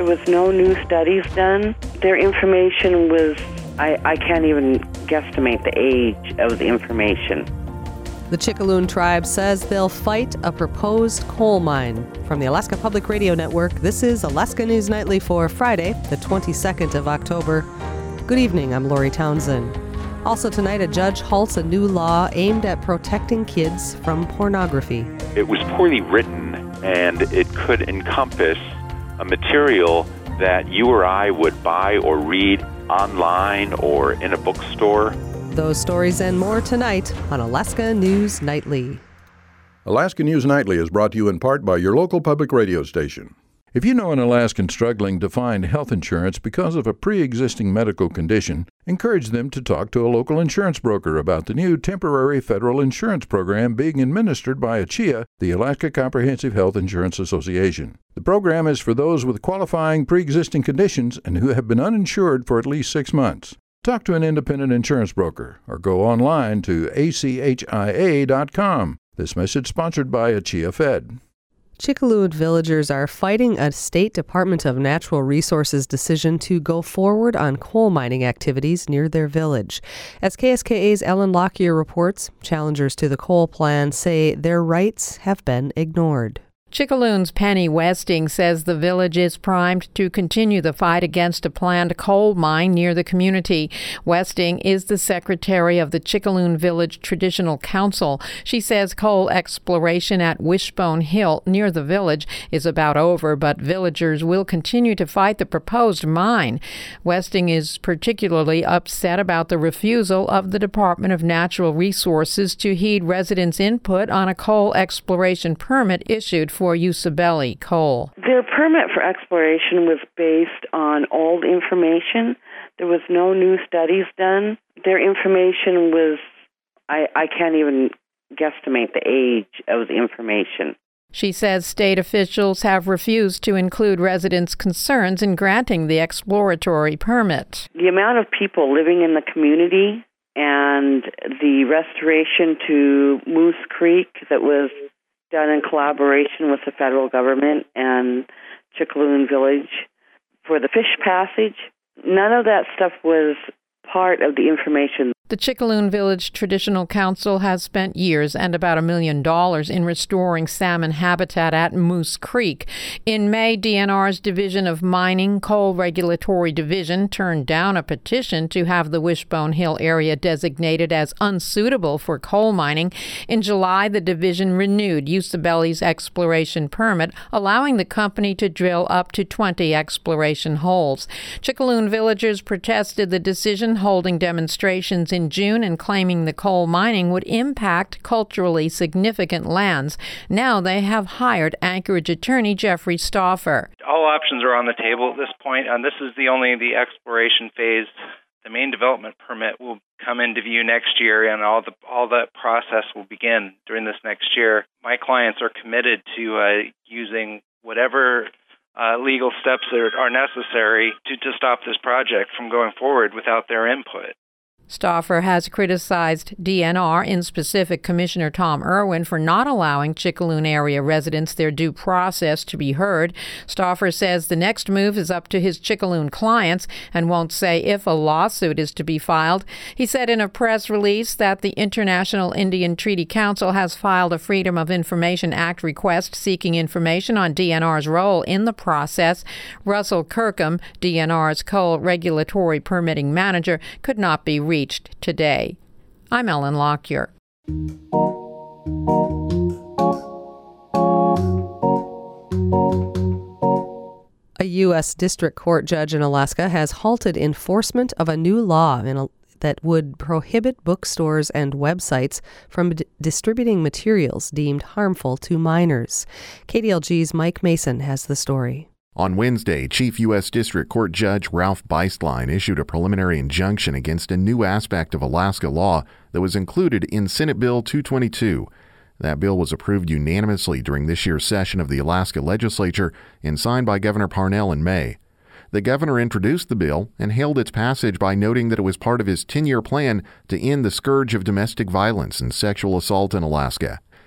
was no new studies done. Their information was, I can't even guesstimate the age of the information. The Chicaloon tribe says they'll fight a proposed coal mine. From the Alaska Public Radio Network, this is Alaska News Nightly for Friday, the 22nd of October. Good evening, I'm Lori Townsend. Also tonight, a judge halts a new law aimed at protecting kids from pornography. It was poorly written, and it could encompass a material that you or I would buy or read online or in a bookstore. Those stories and more tonight on Alaska News Nightly. Alaska News Nightly is brought to you in part by your local public radio station. If you know an Alaskan struggling to find health insurance because of a pre-existing medical condition, encourage them to talk to a local insurance broker about the new temporary federal insurance program being administered by ACHIA, the Alaska Comprehensive Health Insurance Association. The program is for those with qualifying pre-existing conditions and who have been uninsured for at least 6 months. Talk to an independent insurance broker or go online to achia.com. This message sponsored by ACHIA Fed. Chicaloon villagers are fighting a State Department of Natural Resources decision to go forward on coal mining activities near their village. As KSKA's Ellen Lockyer reports, challengers to the coal plan say their rights have been ignored. Chicaloon's Penny Westing says the village is primed to continue the fight against a planned coal mine near the community. Westing is the secretary of the Chicaloon Village Traditional Council. She says coal exploration at Wishbone Hill near the village is about over, but villagers will continue to fight the proposed mine. Westing is particularly upset about the refusal of the Department of Natural Resources to heed residents' input on a coal exploration permit issued for Usabelli coal. Their permit for exploration was based on old information. There was no new studies done. Their information was, I can't even guesstimate the age of the information. She says state officials have refused to include residents' concerns in granting the exploratory permit. The amount of people living in the community and the restoration to Moose Creek that was done in collaboration with the federal government and Chicaloon Village for the fish passage. None of that stuff was part of the information. The Chicaloon Village Traditional Council has spent years and about $1 million in restoring salmon habitat at Moose Creek. In May, DNR's Division of Mining Coal Regulatory Division turned down a petition to have the Wishbone Hill area designated as unsuitable for coal mining. In July, the division renewed Usabelli's exploration permit, allowing the company to drill up to 20 exploration holes. Chicaloon villagers protested the decision, holding demonstrations in June and claiming the coal mining would impact culturally significant lands. Now they have hired Anchorage attorney Jeffrey Stauffer. All options are on the table at this point, and this is only the exploration phase. The main development permit will come into view next year, and all that process will begin during this next year. My clients are committed to using whatever legal steps that are necessary to stop this project from going forward without their input. Stauffer has criticized DNR, in specific Commissioner Tom Irwin, for not allowing Chicaloon area residents their due process to be heard. Stauffer says the next move is up to his Chicaloon clients and won't say if a lawsuit is to be filed. He said in a press release that the International Indian Treaty Council has filed a Freedom of Information Act request seeking information on DNR's role in the process. Russell Kirkham, DNR's coal regulatory permitting manager, could not be reached today. I'm Ellen Lockyer. A U.S. District Court judge in Alaska has halted enforcement of a new law that would prohibit bookstores and websites from distributing materials deemed harmful to minors. KDLG's Mike Mason has the story. On Wednesday, Chief U.S. District Court Judge Ralph Beistlein issued a preliminary injunction against a new aspect of Alaska law that was included in Senate Bill 222. That bill was approved unanimously during this year's session of the Alaska Legislature and signed by Governor Parnell in May. The governor introduced the bill and hailed its passage by noting that it was part of his 10-year plan to end the scourge of domestic violence and sexual assault in Alaska.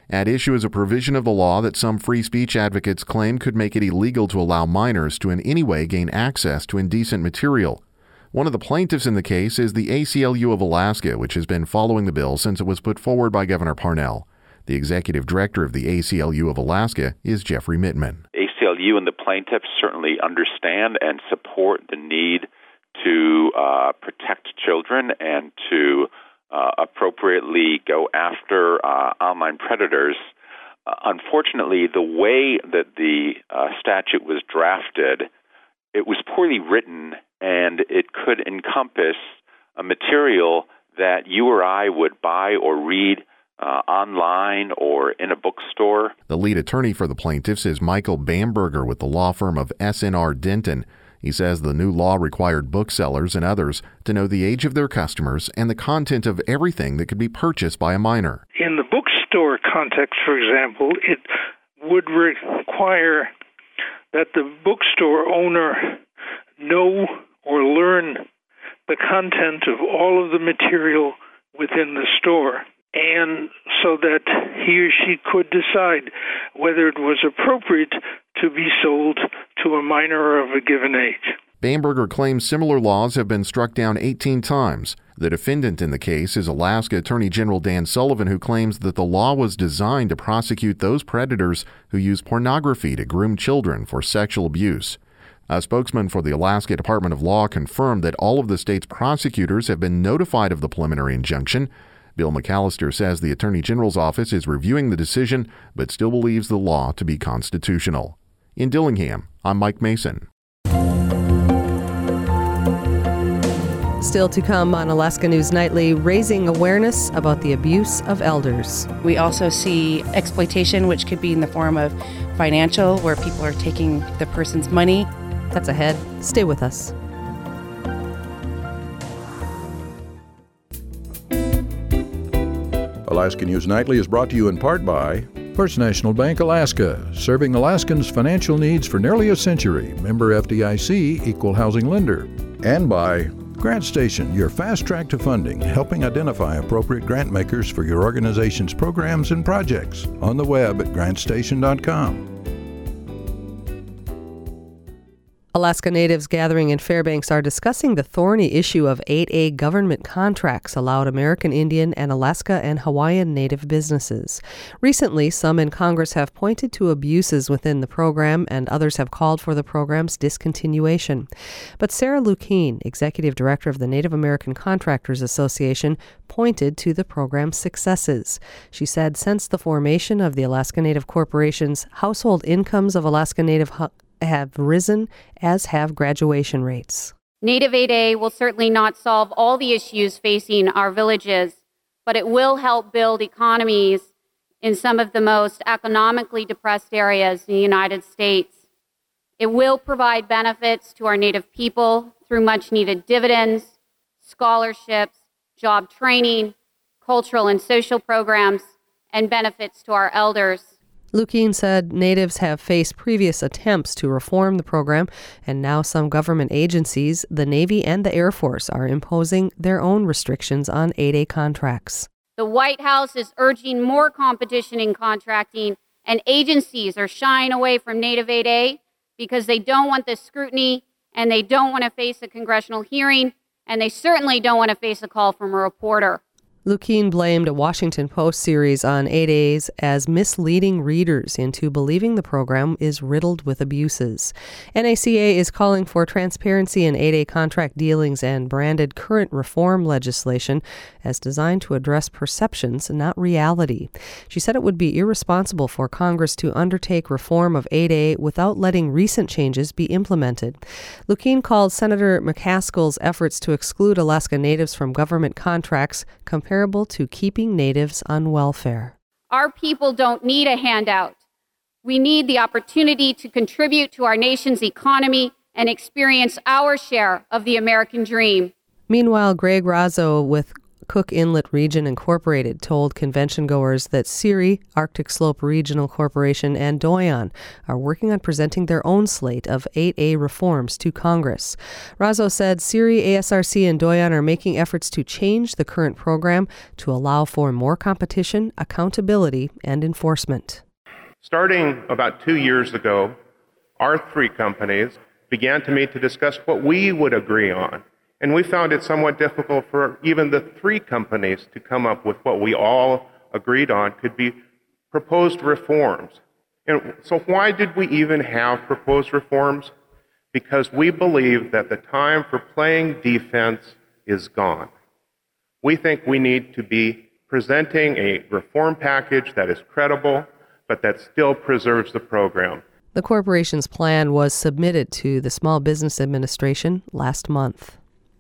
At issue is a provision of the law that some free speech advocates claim could make it illegal to allow minors to in any way gain access to indecent material. One of the plaintiffs in the case is the ACLU of Alaska, which has been following the bill since it was put forward by Governor Parnell. The executive director of the ACLU of Alaska is Jeffrey Mittman. ACLU and the plaintiffs certainly understand and support the need to protect children and to appropriately go after online predators. Unfortunately, the way that the statute was drafted, it was poorly written, and it could encompass a material that you or I would buy or read online or in a bookstore. The lead attorney for the plaintiffs is Michael Bamberger with the law firm of S&R Denton. He says the new law required booksellers and others to know the age of their customers and the content of everything that could be purchased by a minor. In the bookstore context, for example, it would require that the bookstore owner know or learn the content of all of the material within the store, and so that he or she could decide whether it was appropriate to be sold to a minor of a given age. Bamberger claims similar laws have been struck down 18 times. The defendant in the case is Alaska Attorney General Dan Sullivan, who claims that the law was designed to prosecute those predators who use pornography to groom children for sexual abuse. A spokesman for the Alaska Department of Law confirmed that all of the state's prosecutors have been notified of the preliminary injunction. Bill McAllister says the Attorney General's office is reviewing the decision, but still believes the law to be constitutional. In Dillingham, I'm Mike Mason. Still to come on Alaska News Nightly, raising awareness about the abuse of elders. We also see exploitation, which could be in the form of financial, where people are taking the person's money. That's ahead. Stay with us. Alaska News Nightly is brought to you in part by First National Bank Alaska, serving Alaskans' financial needs for nearly a century. Member FDIC, equal housing lender. And by Grant Station, your fast track to funding, helping identify appropriate grant makers for your organization's programs and projects. On the web at grantstation.com. Alaska Natives gathering in Fairbanks are discussing the thorny issue of 8A government contracts allowed American Indian and Alaska and Hawaiian Native businesses. Recently, some in Congress have pointed to abuses within the program, and others have called for the program's discontinuation. But Sarah Lukeen, Executive Director of the Native American Contractors Association, pointed to the program's successes. She said since the formation of the Alaska Native Corporations, household incomes of Alaska Native have risen, as have graduation rates. Native 8A will certainly not solve all the issues facing our villages, but it will help build economies in some of the most economically depressed areas in the United States. It will provide benefits to our Native people through much-needed dividends, scholarships, job training, cultural and social programs, and benefits to our elders. Lukeen said Natives have faced previous attempts to reform the program, and now some government agencies, the Navy and the Air Force, are imposing their own restrictions on 8A contracts. The White House is urging more competition in contracting, and agencies are shying away from Native 8A because they don't want the scrutiny, and they don't want to face a congressional hearing, and they certainly don't want to face a call from a reporter. Lukeen blamed a Washington Post series on 8As as misleading readers into believing the program is riddled with abuses. NACA is calling for transparency in 8A contract dealings and branded current reform legislation as designed to address perceptions, not reality. She said it would be irresponsible for Congress to undertake reform of 8A without letting recent changes be implemented. Lukeen called Senator McCaskill's efforts to exclude Alaska Natives from government contracts comparable to keeping Natives on welfare. Our people don't need a handout. We need the opportunity to contribute to our nation's economy and experience our share of the American dream. Meanwhile, Greg Razzo with Cook Inlet Region Incorporated told convention goers that CIRI, Arctic Slope Regional Corporation, and Doyon are working on presenting their own slate of 8A reforms to Congress. Razzo said CIRI, ASRC, and Doyon are making efforts to change the current program to allow for more competition, accountability, and enforcement. Starting about 2 years ago, our three companies began to meet to discuss what we would agree on. And we found it somewhat difficult for even the three companies to come up with what we all agreed on could be proposed reforms. And so why did we even have proposed reforms? Because we believe that the time for playing defense is gone. We think we need to be presenting a reform package that is credible, but that still preserves the program. The corporation's plan was submitted to the Small Business Administration last month.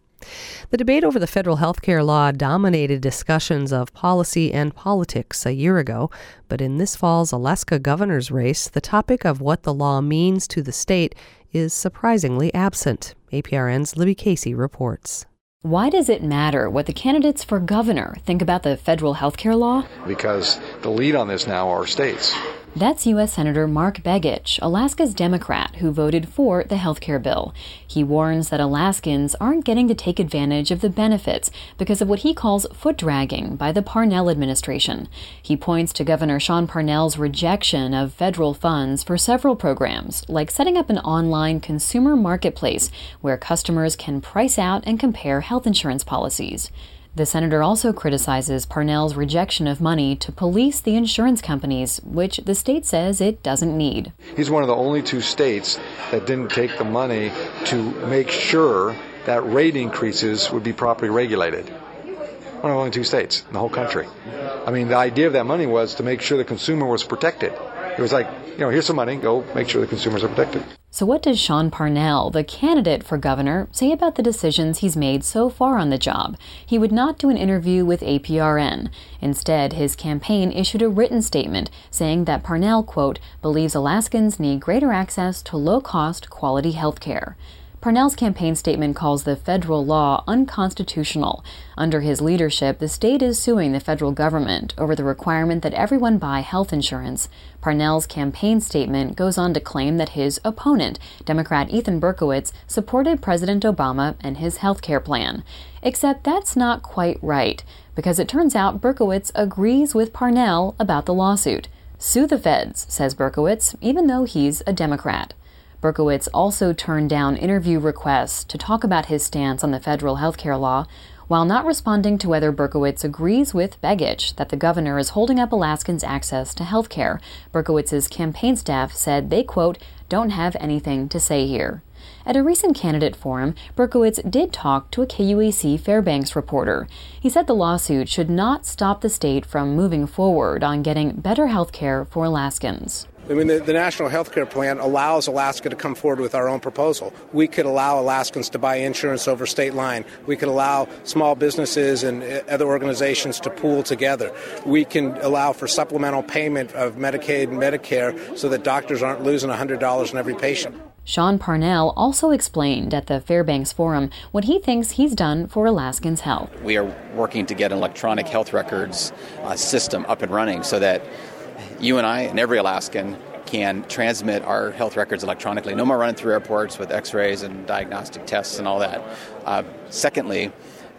The debate over the federal health care law dominated discussions of policy and politics a year ago, but in this fall's Alaska governor's race, the topic of what the law means to the state is surprisingly absent. APRN's Libby Casey reports. Why does it matter what the candidates for governor think about the federal health care law? Because the lead on this now are states. That's U.S. Senator Mark Begich, Alaska's Democrat who voted for the health care bill. He warns that Alaskans aren't getting to take advantage of the benefits because of what he calls foot-dragging by the Parnell administration. He points to Governor Sean Parnell's rejection of federal funds for several programs, like setting up an online consumer marketplace where customers can price out and compare health insurance policies. The senator also criticizes Parnell's rejection of money to police the insurance companies, which the state says it doesn't need. He's one of the only two states that didn't take the money to make sure that rate increases would be properly regulated. One of the only two states in the whole country. I mean, the idea of that money was to make sure the consumer was protected. It was like, here's some money, go make sure the consumers are protected. So what does Sean Parnell, the candidate for governor, say about the decisions he's made so far on the job? He would not do an interview with APRN. Instead, his campaign issued a written statement saying that Parnell, quote, believes Alaskans need greater access to low-cost, quality health care. Parnell's campaign statement calls the federal law unconstitutional. Under his leadership, the state is suing the federal government over the requirement that everyone buy health insurance. Parnell's campaign statement goes on to claim that his opponent, Democrat Ethan Berkowitz, supported President Obama and his health care plan. Except that's not quite right, because it turns out Berkowitz agrees with Parnell about the lawsuit. Sue the feds, says Berkowitz, even though he's a Democrat. Berkowitz also turned down interview requests to talk about his stance on the federal health care law, while not responding to whether Berkowitz agrees with Begich that the governor is holding up Alaskans' access to health care. Berkowitz's campaign staff said they, quote, don't have anything to say here. At a recent candidate forum, Berkowitz did talk to a KUAC Fairbanks reporter. He said the lawsuit should not stop the state from moving forward on getting better health care for Alaskans. I mean, the National Health Care Plan allows Alaska to come forward with our own proposal. We could allow Alaskans to buy insurance over state line. We could allow small businesses and other organizations to pool together. We can allow for supplemental payment of Medicaid and Medicare so that doctors aren't losing $100 on every patient. Sean Parnell also explained at the Fairbanks Forum what he thinks he's done for Alaskans' health. We are working to get an electronic health records system up and running so that you and I and every Alaskan can transmit our health records electronically. No more running through airports with x-rays and diagnostic tests and all that. Secondly,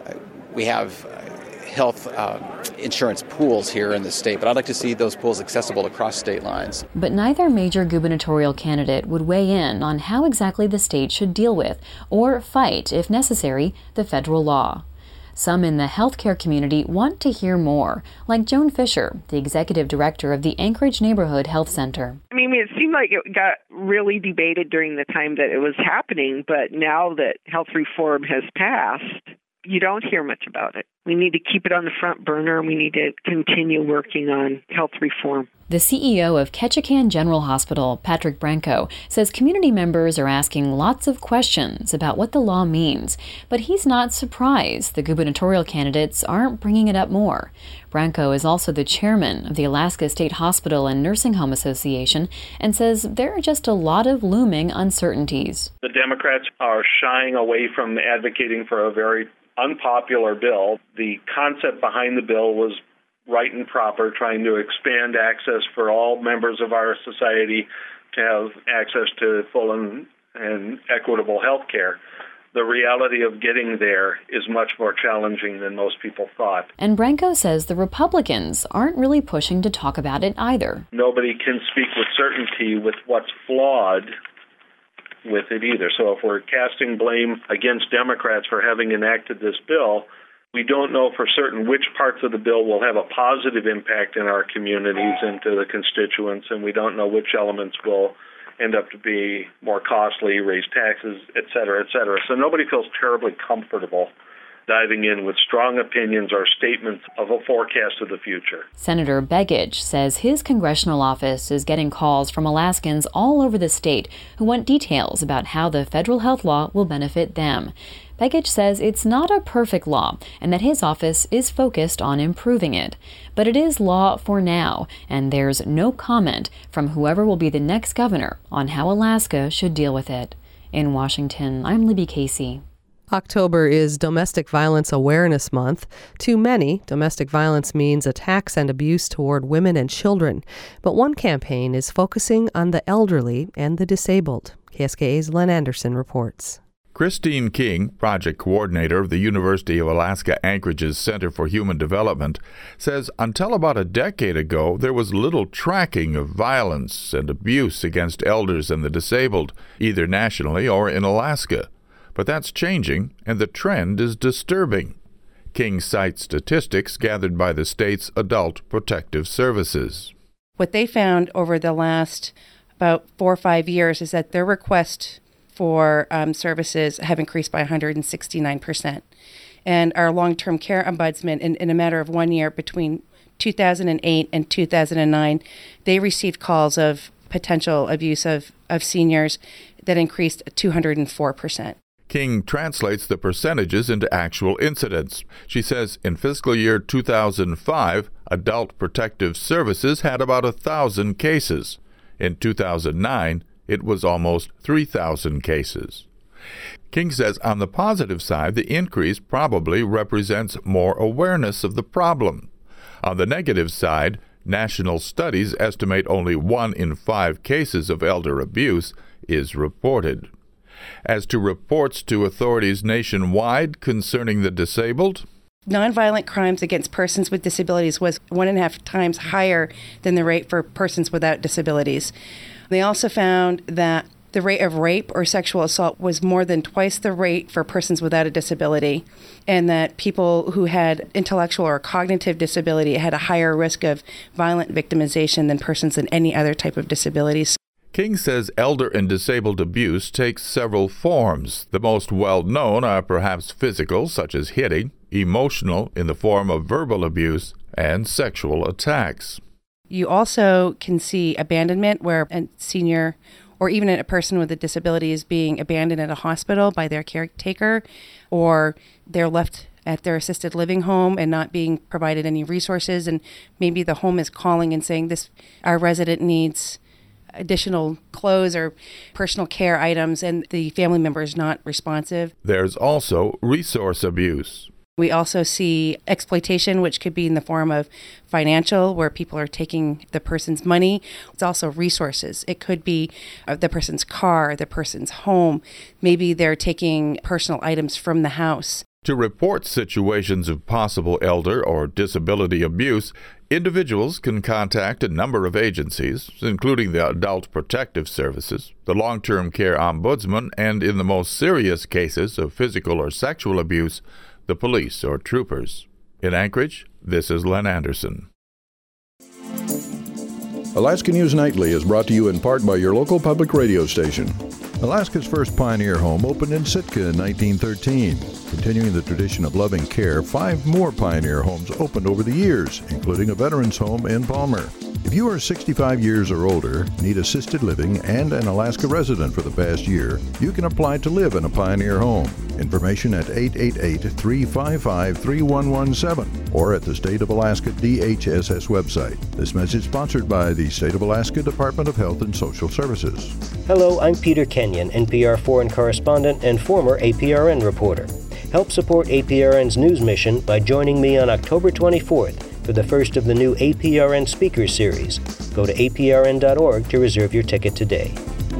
we have health insurance pools here in the state, but I'd like to see those pools accessible across state lines. But neither major gubernatorial candidate would weigh in on how exactly the state should deal with, or fight, if necessary, the federal law. Some in the healthcare community want to hear more, like Joan Fisher, the executive director of the Anchorage Neighborhood Health Center. I mean, it seemed like it got really debated during the time that it was happening, but now that health reform has passed, you don't hear much about it. We need to keep it on the front burner, and we need to continue working on health reform. The CEO of Ketchikan General Hospital, Patrick Branco, says community members are asking lots of questions about what the law means, but he's not surprised the gubernatorial candidates aren't bringing it up more. Branco is also the chairman of the Alaska State Hospital and Nursing Home Association and says there are just a lot of looming uncertainties. The Democrats are shying away from advocating for a very unpopular bill. The concept behind the bill was right and proper, trying to expand access for all members of our society to have access to full and equitable health care. The reality of getting there is much more challenging than most people thought. And Branco says the Republicans aren't really pushing to talk about it either. Nobody can speak with certainty with what's flawed with it either. So if we're casting blame against Democrats for having enacted this bill, we don't know for certain which parts of the bill will have a positive impact in our communities and to the constituents, and we don't know which elements will end up to be more costly, raise taxes, et cetera, et cetera. So nobody feels terribly comfortable diving in with strong opinions or statements of a forecast of the future. Senator Begich says his congressional office is getting calls from Alaskans all over the state who want details about how the federal health law will benefit them. Begich says it's not a perfect law and that his office is focused on improving it. But it is law for now, and there's no comment from whoever will be the next governor on how Alaska should deal with it. In Washington, I'm Libby Casey. October is Domestic Violence Awareness Month. To many, domestic violence means attacks and abuse toward women and children. But one campaign is focusing on the elderly and the disabled. KSKA's Len Anderson reports. Christine King, project coordinator of the University of Alaska Anchorage's Center for Human Development, says until about a decade ago, there was little tracking of violence and abuse against elders and the disabled, either nationally or in Alaska. But that's changing, and the trend is disturbing. King cites statistics gathered by the state's Adult Protective Services. What they found over the last about 4 or 5 years is that their requests for services have increased by 169%. And our long-term care ombudsman, in a matter of 1 year, between 2008 and 2009, they received calls of potential abuse of seniors that increased 204%. King translates the percentages into actual incidents. She says in fiscal year 2005, Adult Protective Services had about 1,000 cases. In 2009, it was almost 3,000 cases. King says on the positive side, the increase probably represents more awareness of the problem. On the negative side, national studies estimate only 1 in 5 cases of elder abuse is reported. As to reports to authorities nationwide concerning the disabled, nonviolent crimes against persons with disabilities was 1.5 times higher than the rate for persons without disabilities. They also found that the rate of rape or sexual assault was more than twice the rate for persons without a disability, and that people who had intellectual or cognitive disability had a higher risk of violent victimization than persons in any other type of disabilities. King says elder and disabled abuse takes several forms. The most well-known are perhaps physical, such as hitting, emotional in the form of verbal abuse, and sexual attacks. You also can see abandonment, where a senior or even a person with a disability is being abandoned at a hospital by their caretaker, or they're left at their assisted living home and not being provided any resources, and maybe the home is calling and saying, our resident needs additional clothes or personal care items, and the family member is not responsive. There's also resource abuse. We also see exploitation, which could be in the form of financial, where people are taking the person's money. It's also resources. It could be the person's car, the person's home. Maybe they're taking personal items from the house. To report situations of possible elder or disability abuse, individuals can contact a number of agencies, including the Adult Protective Services, the Long-Term Care Ombudsman, and in the most serious cases of physical or sexual abuse, the police or troopers. In Anchorage, this is Len Anderson. Alaska News Nightly is brought to you in part by your local public radio station. Alaska's first Pioneer Home opened in Sitka in 1913. Continuing the tradition of loving care, 5 more Pioneer Homes opened over the years, including a veterans home in Palmer. If you are 65 years or older, need assisted living, and an Alaska resident for the past year, you can apply to live in a Pioneer Home. Information at 888-355-3117 or at the State of Alaska DHSS website. This message sponsored by the State of Alaska Department of Health and Social Services. Hello, I'm Peter Kenyon, NPR foreign correspondent and former APRN reporter. Help support APRN's news mission by joining me on October 24th for the first of the new APRN Speaker Series. Go to aprn.org to reserve your ticket today.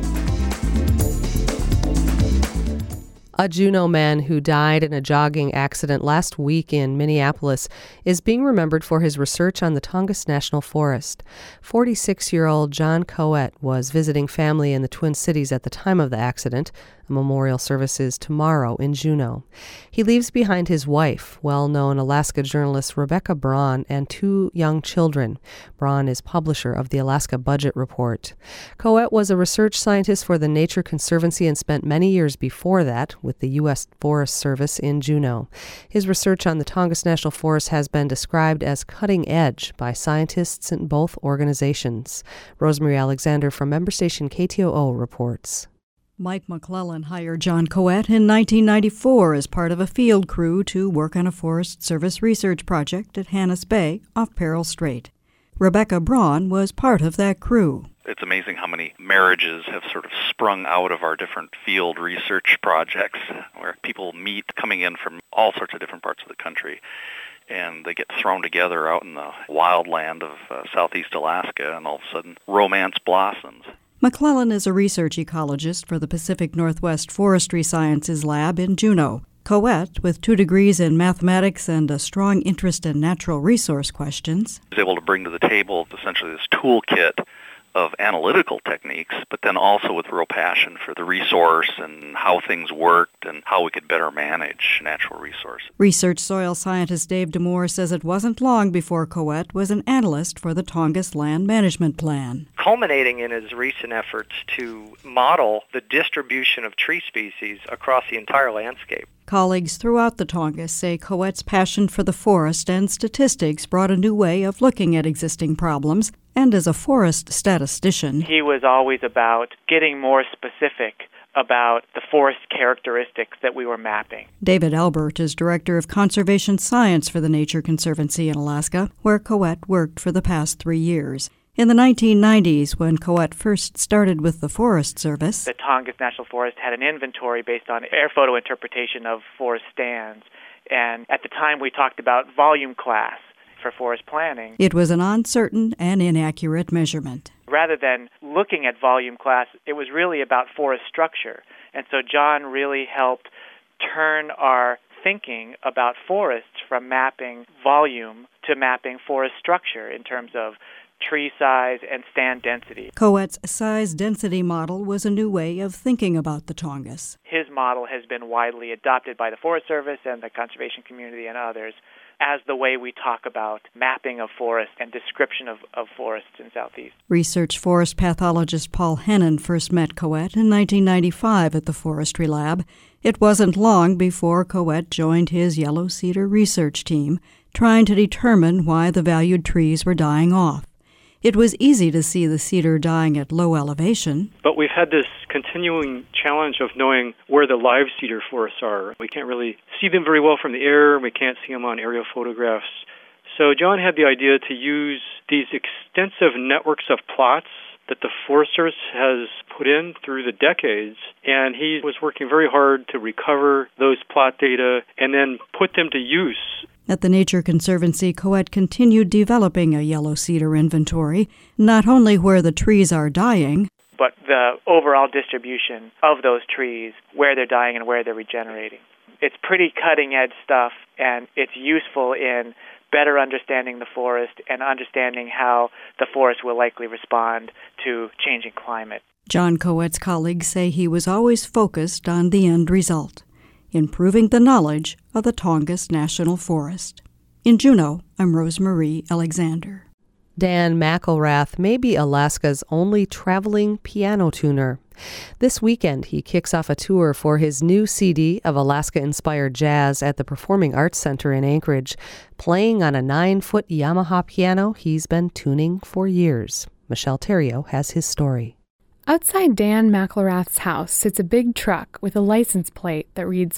A Juneau man who died in a jogging accident last week in Minneapolis is being remembered for his research on the Tongass National Forest. 46-year-old John Coet was visiting family in the Twin Cities at the time of the accident. A memorial service is tomorrow in Juneau. He leaves behind his wife, well-known Alaska journalist Rebecca Braun, and 2 young children. Braun is publisher of the Alaska Budget Report. Coet was a research scientist for the Nature Conservancy and spent many years before that with the U.S. Forest Service in Juneau. His research on the Tongass National Forest has been described as cutting edge by scientists in both organizations. Rosemary Alexander from member station KTOO reports. Mike McClellan hired John Coet in 1994 as part of a field crew to work on a Forest Service research project at Hannes Bay off Peril Strait. Rebecca Braun was part of that crew. It's amazing how many marriages have sort of sprung out of our different field research projects where people meet coming in from all sorts of different parts of the country. And they get thrown together out in the wild land of southeast Alaska, and all of a sudden romance blossoms. McClellan is a research ecologist for the Pacific Northwest Forestry Sciences Lab in Juneau. Coet, with 2 degrees in mathematics and a strong interest in natural resource questions, is able to bring to the table essentially this toolkit of analytical techniques, but then also with real passion for the resource and how things worked and how we could better manage natural resources. Research soil scientist Dave Demore says it wasn't long before Coet was an analyst for the Tongass Land Management Plan. Culminating in his recent efforts to model the distribution of tree species across the entire landscape. Colleagues throughout the Tongass say Coet's passion for the forest and statistics brought a new way of looking at existing problems, and as a forest statistician, he was always about getting more specific about the forest characteristics that we were mapping. David Albert is Director of Conservation Science for the Nature Conservancy in Alaska, where Coet worked for the past 3 years. In the 1990s, when Coet first started with the Forest Service, the Tongass National Forest had an inventory based on air photo interpretation of forest stands. And at the time, we talked about volume class for forest planning. It was an uncertain and inaccurate measurement. Rather than looking at volume class, it was really about forest structure. And so John really helped turn our thinking about forests from mapping volume to mapping forest structure in terms of tree size and stand density. Coet's size density model was a new way of thinking about the Tongass. His model has been widely adopted by the Forest Service and the conservation community and others as the way we talk about mapping of forests and description of forests in Southeast. Research forest pathologist Paul Hennon first met Coet in 1995 at the Forestry Lab. It wasn't long before Coet joined his yellow cedar research team, trying to determine why the valued trees were dying off. It was easy to see the cedar dying at low elevation. But we've had this continuing challenge of knowing where the live cedar forests are. We can't really see them very well from the air. We can't see them on aerial photographs. So John had the idea to use these extensive networks of plots that the Forest Service has put in through the decades, and he was working very hard to recover those plot data and then put them to use. At the Nature Conservancy, Coet continued developing a yellow cedar inventory, not only where the trees are dying, but the overall distribution of those trees, where they're dying and where they're regenerating. It's pretty cutting-edge stuff, and it's useful in better understanding the forest and understanding how the forest will likely respond to changing climate. John Coet's colleagues say he was always focused on the end result, improving the knowledge of the Tongass National Forest. In Juneau, I'm Rosemarie Alexander. Dan McElrath may be Alaska's only traveling piano tuner. This weekend, he kicks off a tour for his new CD of Alaska-inspired jazz at the Performing Arts Center in Anchorage, playing on a 9-foot Yamaha piano he's been tuning for years. Michelle Theriault has his story. Outside Dan McElrath's house sits a big truck with a license plate that reads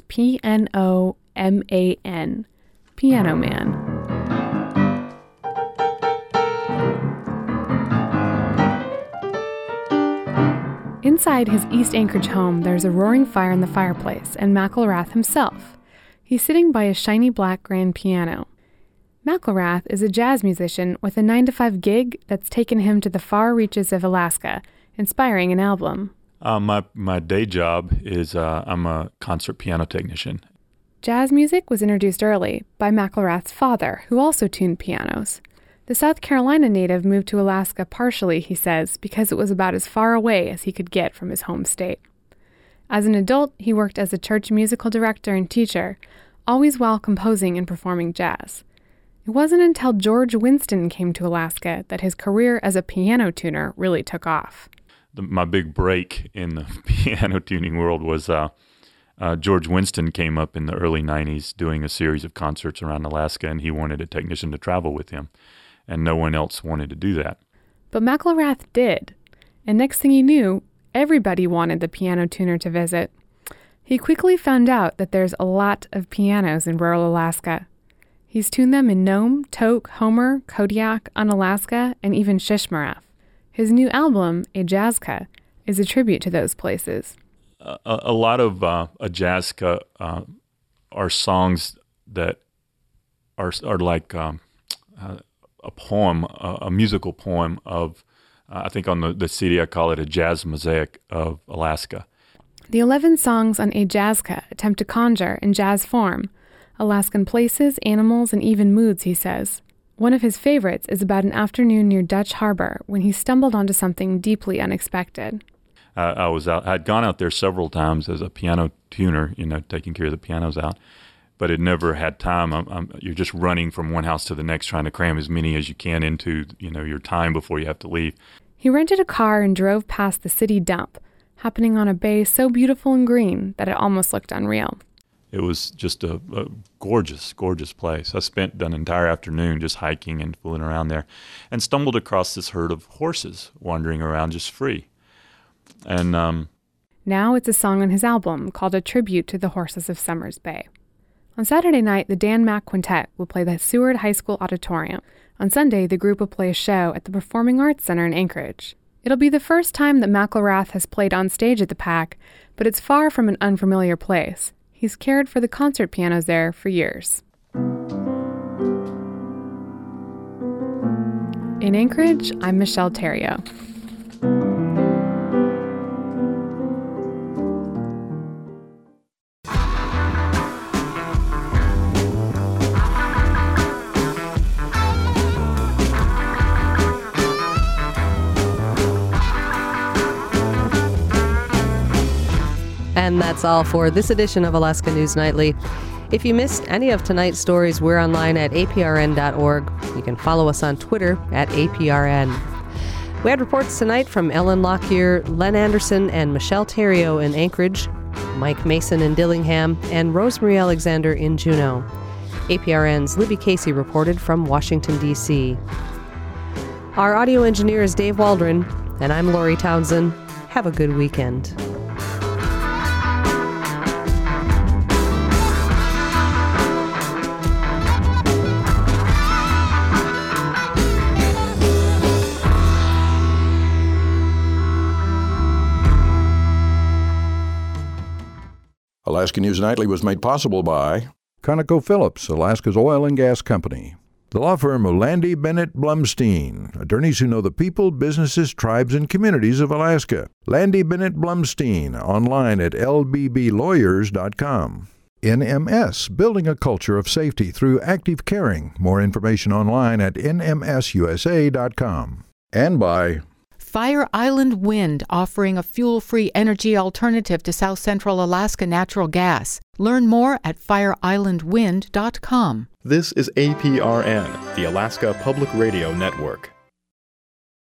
P-N-O-M-A-N, Piano Man. Inside his East Anchorage home, there's a roaring fire in the fireplace and McElrath himself. He's sitting by a shiny black grand piano. McElrath is a jazz musician with a 9-to-5 gig that's taken him to the far reaches of Alaska, inspiring an album. My day job is I'm a concert piano technician. Jazz music was introduced early by McElrath's father, who also tuned pianos. The South Carolina native moved to Alaska partially, he says, because it was about as far away as he could get from his home state. As an adult, he worked as a church musical director and teacher, always while composing and performing jazz. It wasn't until George Winston came to Alaska that his career as a piano tuner really took off. My big break in the piano tuning world was George Winston came up in the early 90s doing a series of concerts around Alaska, and he wanted a technician to travel with him, and no one else wanted to do that. But McElrath did, and next thing he knew, everybody wanted the piano tuner to visit. He quickly found out that there's a lot of pianos in rural Alaska. He's tuned them in Nome, Tok, Homer, Kodiak, Unalaska, and even Shishmaref. His new album, Ajazka, is a tribute to those places. A lot of Ajazka are songs that are like a poem, a musical poem of, I think on the CD I call it a jazz mosaic of Alaska. The 11 songs on Ajazka attempt to conjure, in jazz form, Alaskan places, animals, and even moods, he says. One of his favorites is about an afternoon near Dutch Harbor when he stumbled onto something deeply unexpected. I'd gone out there several times as a piano tuner, taking care of the pianos out, but had never had time. You're just running from one house to the next, trying to cram as many as you can into, your time before you have to leave. He rented a car and drove past the city dump, happening on a bay so beautiful and green that it almost looked unreal. It was just a gorgeous, gorgeous place. I spent an entire afternoon just hiking and fooling around there and stumbled across this herd of horses wandering around just free. And now it's a song on his album called A Tribute to the Horses of Summers Bay. On Saturday night, the Dan Mack Quintet will play the Seward High School Auditorium. On Sunday, the group will play a show at the Performing Arts Center in Anchorage. It'll be the first time that McElrath has played on stage at the PAC, but it's far from an unfamiliar place. He's cared for the concert pianos there for years. In Anchorage, I'm Michelle Theriault. And that's all for this edition of Alaska News Nightly. If you missed any of tonight's stories, we're online at aprn.org. You can follow us on Twitter at APRN. We had reports tonight from Ellen Lockyer, Len Anderson, and Michelle Theriault in Anchorage, Mike Mason in Dillingham, and Rosemary Alexander in Juneau. APRN's Libby Casey reported from Washington, D.C. Our audio engineer is Dave Waldron, and I'm Lori Townsend. Have a good weekend. Alaska News Nightly was made possible by ConocoPhillips, Alaska's oil and gas company. The law firm of Landy Bennett Blumstein, attorneys who know the people, businesses, tribes, and communities of Alaska. Landy Bennett Blumstein, online at lbblawyers.com. NMS, building a culture of safety through active caring. More information online at nmsusa.com. And by Fire Island Wind, offering a fuel-free energy alternative to South Central Alaska natural gas. Learn more at fireislandwind.com. This is APRN, the Alaska Public Radio Network.